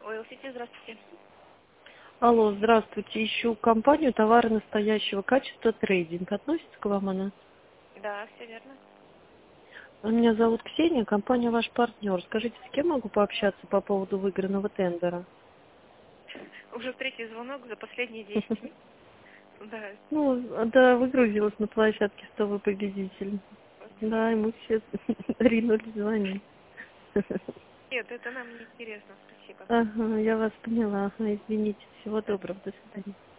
Oil City, здравствуйте. Алло, здравствуйте. Ищу компанию товары настоящего качества трейдинг. Относится к вам она? Да, все верно. Меня зовут Ксения, компания ваш партнер. Скажите, с кем могу пообщаться по поводу выигранного тендера? Уже третий звонок за последние 10 минут. Да. Ну, да, выгрузилась на площадке, что вы победитель. Да, ему все ринули звонить. Нет, это нам не интересно, спасибо. Ага, я вас поняла. Ага, извините. Всего Да. доброго. До свидания.